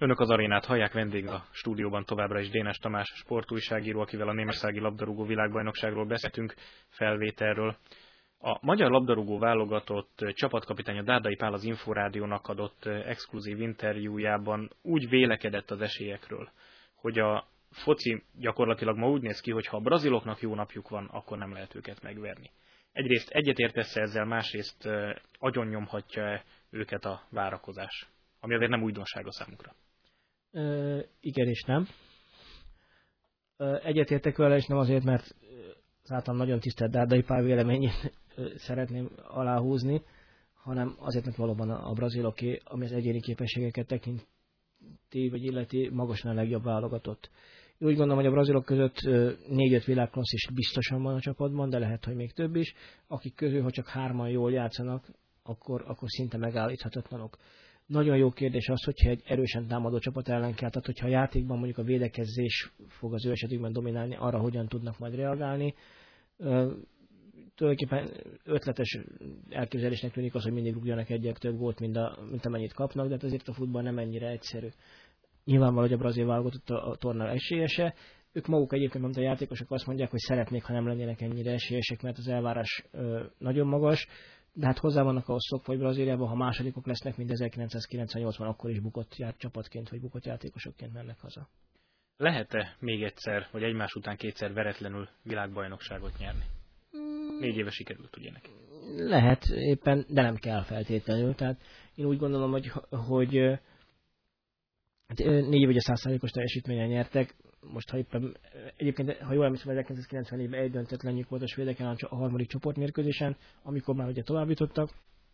Önök az arénát hallják, vendég a stúdióban továbbra is Dénes Tamás sportújságíró, akivel a németországi labdarúgó világbajnokságról beszéltünk, felvételről. A magyar labdarúgó válogatott csapatkapitánya Dárdai Pál az Inforádiónak adott exkluzív interjújában úgy vélekedett az esélyekről, hogy a foci gyakorlatilag ma úgy néz ki, hogy ha a braziloknak jó napjuk van, akkor nem lehet őket megverni. Egyrészt egyetértesz ezzel, másrészt agyonnyomhatja őket a várakozás, ami azért nem újdonság a számukra. Igen és nem. Egyetértek vele, és nem azért, mert az általam nagyon tisztelt Dárdai Pál véleményét szeretném aláhúzni, hanem azért, mert valóban a braziloké, ami az egyéni képességeket tekinti, vagy illeti, magasan a legjobb válogatott. Én úgy gondolom, hogy a brazilok között 4-5 világklasszis biztosan van a csapatban, de lehet, hogy még több is, akik közül, ha csak 3-an jól játszanak, akkor szinte megállíthatatlanok. Nagyon jó kérdés az, hogyha egy erősen támadó csapat ellen kell, tehát hogyha a játékban mondjuk a védekezés fog az ő esetükben dominálni, arra hogyan tudnak majd reagálni. Tulajdonképpen ötletes elképzelésnek tűnik az, hogy mindig rúgjanak egyet több gólt, mint amennyit kapnak, de azért a futball nem ennyire egyszerű. Nyilvánvaló, hogy a brazil válogatott a torna esélyese. Ők maguk egyébként, mint a játékosok azt mondják, hogy szeretnék, ha nem lennének ennyire esélyesek, mert az elvárás nagyon magas. De hát hozzá vannak ahhoz szokva, hogy Brazíliában, ha másodikok lesznek, mint 1998-ban, akkor is bukott csapatként, vagy bukott játékosokként mennek haza. Lehet-e még egyszer, vagy egymás után kétszer veretlenül világbajnokságot nyerni? 4 éve sikerült ugye neki. Lehet éppen, de nem kell feltétlenül. Tehát én úgy gondolom, hogy 4 év ugye 100%-os teljesítményen nyertek. Most, ha éppen, egyébként, ha jól emlékszem, 1994-ben egy döntetlenjük volt a svédek ellen a harmadik csoportmérkőzésen, amikor már ugye tovább jutottak.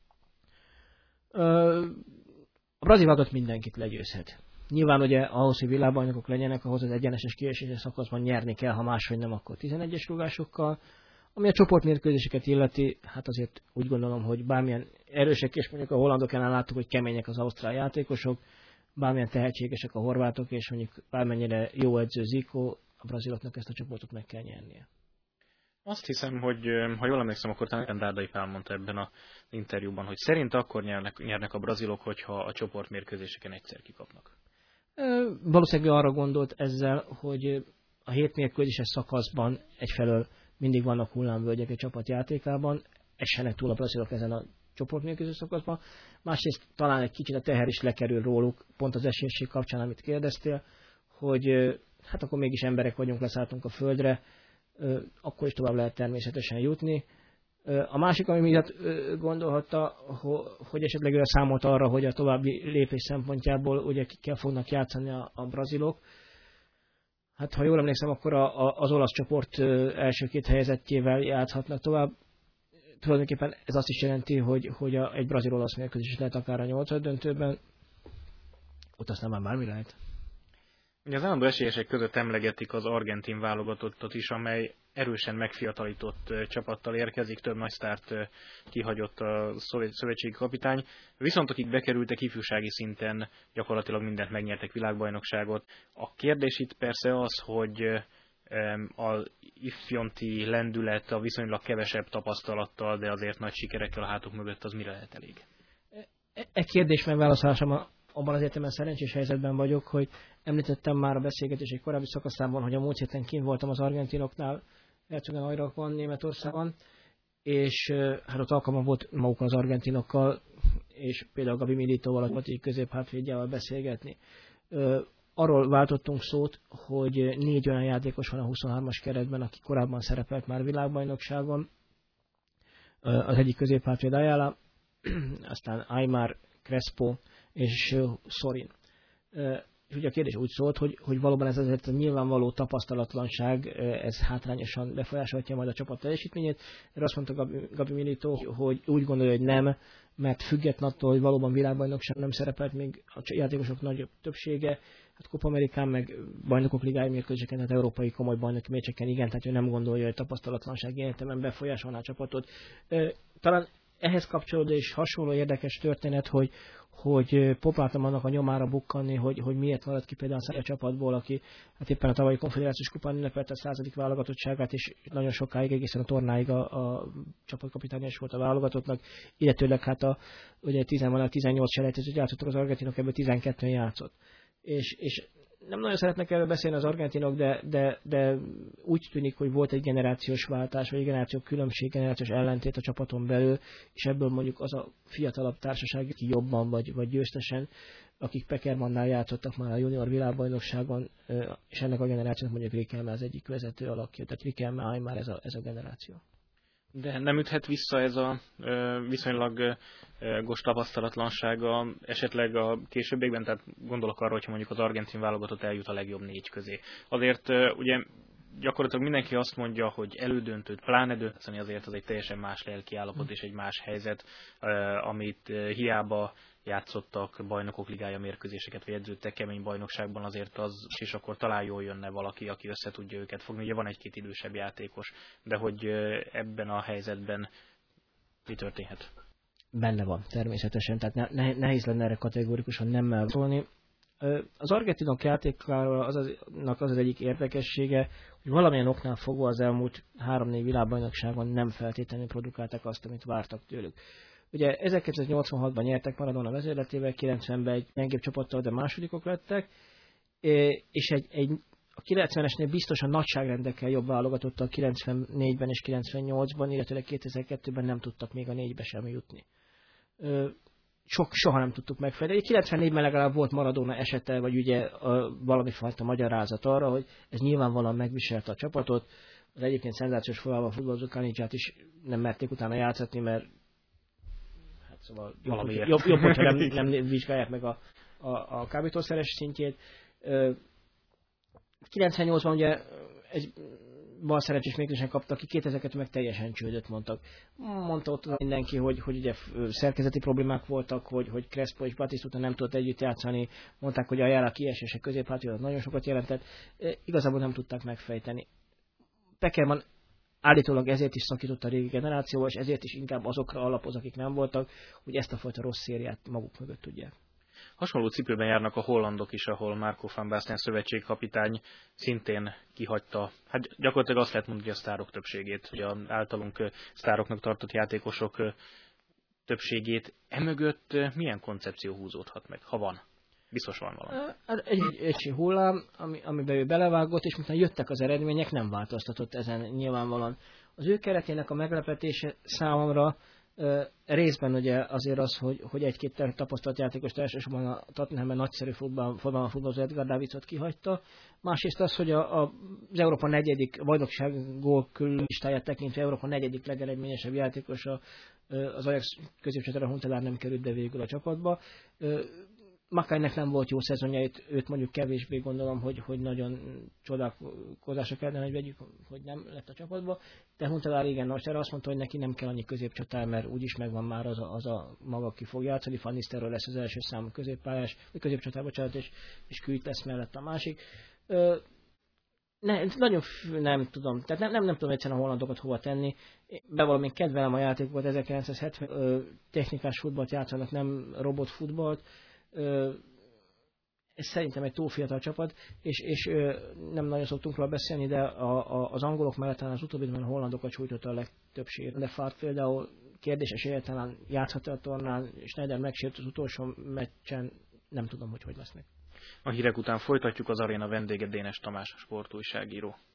A brazil válogatott mindenkit legyőzhet. Nyilván ugye ahhoz, hogy világbajnokok legyenek, ahhoz az egyeneses kieséses szakaszban nyerni kell, ha máshogy nem, akkor 11-es rúgásokkal. Ami a csoportmérkőzéseket illeti, hát azért úgy gondolom, hogy bármilyen erősek, és mondjuk a hollandok ellen láttuk, hogy kemények az ausztrál játékosok, bármilyen tehetségesek a horvátok, és mondjuk bármennyire jó edző Zico, a braziloknak ezt a csoportot meg kell nyernie. Azt hiszem, hogy ha jól emlékszem, akkor talán Dárdai Pál mondta ebben az interjúban, hogy szerint akkor nyernek a brazilok, hogyha a csoportmérkőzéseken egyszer kikapnak. Valószínűleg arra gondolt ezzel, hogy a 7 mérkőzéses szakaszban egyfelől mindig vannak hullámvölgyek egy csapatjátékában, essenek túl a brazilok ezen a csoportmérkőzés szakaszban. Másrészt talán egy kicsit a teher is lekerül róluk, pont az esélyesség kapcsán, amit kérdeztél, hogy hát akkor mégis emberek vagyunk, leszálltunk a földre, akkor is tovább lehet természetesen jutni. A másik, ami miatt gondolhatta, hogy esetleg ő számolt arra, hogy a további lépés szempontjából ugye kikkel fognak játszani a brazilok. Hát ha jól emlékszem, akkor az olasz csoport első 2 helyezettjével játszhatnak tovább. Tulajdonképpen ez azt is jelenti, hogy egy brazil-olasz mérkőzés lehet akár a 8. döntőben, ott aztán már bármi lehet. Ugye az állandó esélyesek között emlegetik az argentin válogatottat is, amely erősen megfiatalított csapattal érkezik, több nagy sztárt kihagyott a szövetségi kapitány. Viszont akik bekerültek ifjúsági szinten, gyakorlatilag mindent megnyertek, világbajnokságot. A kérdés itt persze az, hogy a ifjonti lendület a viszonylag kevesebb tapasztalattal, de azért nagy sikerekkel a hátuk mögött, az mire lehet elég? Kérdés megválaszolásában abban az értelemben szerencsés helyzetben vagyok, hogy említettem már a beszélgetés egy korábbi szakaszában, hogy a múlt héten kint voltam az argentinoknál, Herzogenaurachban, Németországban, és hát ott alkalmam volt magukkal az argentinokkal, és például Gabi Militóval, a középhátvédjával beszélgetni. Arról váltottunk szót, hogy 4 olyan játékos van a 23-as keretben, aki korábban szerepelt már világbajnokságon. Az egyik középhátvéd Ayala, aztán Aymar, Crespo és Sorin. És ugye a kérdés úgy szólt, hogy valóban ez azért a nyilvánvaló tapasztalatlanság, ez hátrányosan befolyásolhatja majd a csapat teljesítményét. Erre azt mondta Gabi Milito, hogy úgy gondolja, hogy nem, mert független attól, hogy valóban világbajnokság nem szerepelt még a játékosok nagyobb többsége, hát Copa Amerikán meg bajnokok ligája mérkőzéseken, tehát európai komoly bajnoki meccseken igen, tehát ő nem gondolja, hogy tapasztalatlanság értelemben befolyásolná a csapatot. Talán ehhez kapcsolódó és hasonló érdekes történet, hogy próbáltam annak a nyomára bukkanni, hogy miért maradt ki például a csapatból, aki hát éppen a tavalyi konfederációs kupán ünnepelte a 100. válogatottságát, és nagyon sokáig, egészen a tornáig a csapatkapitánya is volt a válogatottnak, illetőleg hát ugye 18 selejtezőt játszottak az argentinok, ebből 12-en játszott. és nem nagyon szeretnek erről beszélni az argentinok, de úgy tűnik, hogy volt egy generációs váltás, vagy egy generációs különbség, generációs ellentét a csapaton belül, és ebből mondjuk az a fiatalabb társaság, aki jobban vagy győztesen, akik Pekermannál játszottak már a junior világbajnokságon, és ennek a generációnak mondjuk Riquelme az egyik vezető alakja, tehát Riquelme már ez a generáció. De nem üthet vissza ez a viszonylag gos tapasztalatlansága esetleg a későbbiekben, tehát gondolok arra, hogyha mondjuk az argentin válogatott eljut a legjobb 4 közé. Azért ugye gyakorlatilag mindenki azt mondja, hogy elődöntőt, pláne dönteni azért az egy teljesen más lelki állapot és egy más helyzet, amit hiába játszottak bajnokok ligája mérkőzéseket, vagy edződtek kemény bajnokságban, azért az, és akkor talán jól jönne valaki, aki össze tudja őket fogni. Ugye van egy-két idősebb játékos, de hogy ebben a helyzetben mi történhet? Benne van, természetesen, tehát nehéz lenne erre kategórikusan nemmel szólni. Az argentinok játékáról az egyik érdekessége, hogy valamilyen oknál fogva az elmúlt 3-4 világbajnokságon nem feltétlenül produkálták azt, amit vártak tőlük. Ugye 1986-ban nyertek Maradona vezérletével, 90-ben egy gyengébb csapattal, de másodikok lettek, és a 90-esnél biztosan nagyságrendekkel jobb válogatottal 94-ben és 98-ban, illetve 2002-ben nem tudtak még a 4-be sem jutni. Soha nem tudtuk megfelelni. 94-ben legalább volt Maradona esete, vagy ugye valami fajta magyarázat arra, hogy ez nyilvánvalóan megviselte a csapatot. Az egyébként szenzációs formában futballozó Kanicsát is nem merték utána játszatni, mert szóval jobb hogyha nem vizsgálják meg a kábítószeres szintjét. 98-ban ugye egy balszerencsés mégisen kaptak ki, 2002 meg teljesen csődöt mondtak. Mondta ott mindenki, hogy ugye szerkezeti problémák voltak, hogy Crespo és Batistuta nem tudott együtt játszani, mondták, hogy a Ayala kiesése középhátvédet nagyon sokat jelentett, igazából nem tudták megfejteni. Pekerman állítólag ezért is szakított a régi generációval, és ezért is inkább azokra alapoz, akik nem voltak, hogy ezt a fajta rossz szériát maguk mögött tudják. Hasonló cipőben járnak a hollandok is, ahol Marco van Basten szövetségkapitány szintén kihagyta, hát gyakorlatilag azt lehet mondani, hogy a sztárok többségét, hogy az általunk sztároknak tartott játékosok többségét. Emögött milyen koncepció húzódhat meg, ha van? Biztos van valami. Egy hullám, amiben ő belevágott, és miután jöttek az eredmények, nem változtatott ezen nyilvánvalóan. Az ő keretének a meglepetése számomra részben ugye azért az, hogy egy-két tapasztalt játékos elsősorban a Tottenhamben nagyszerű futballozó Edgar Davidsot kihagyta. Másrészt az, hogy az Európa 4. bajnokság góllistáját tekintve Európa 4. legeredményesebb játékos az Ajax középcsatára Huntelaar nem került be végül a csapatba. Makánynek nem volt jó szezonja, őt mondjuk kevésbé gondolom, hogy nagyon csodálkozásra kellene, hogy vegyük, hogy nem lett a csapatba. De Huntelaar igen, most erre azt mondta, hogy neki nem kell annyi középcsatár, mert úgyis megvan már az a maga, aki fog játszani. Van Nistelrooy lesz az első számú középpályás, vagy középcsatár, bocsánat, és Kuyt lesz mellett a másik. Nagyon nem tudom, tehát nem tudom egyszerűen a hollandokat hova tenni. Bevallom, én kedvelem a játékokat, 1970 technikás futballt játszanak, nem robotfutballt. Ez szerintem egy túl fiatal csapat, és nem nagyon szoktunk róla beszélni, de az angolok mellett talán az utóbbi időben a hollandokat sújtotta a legtöbbség. De Fart például kérdéses egyáltalán játszhat-e a tornán, Schneider megsért az utolsó meccsen, nem tudom, hogy lesznek. A hírek után folytatjuk, az aréna vendége Dénes Tamás, sportújságíró.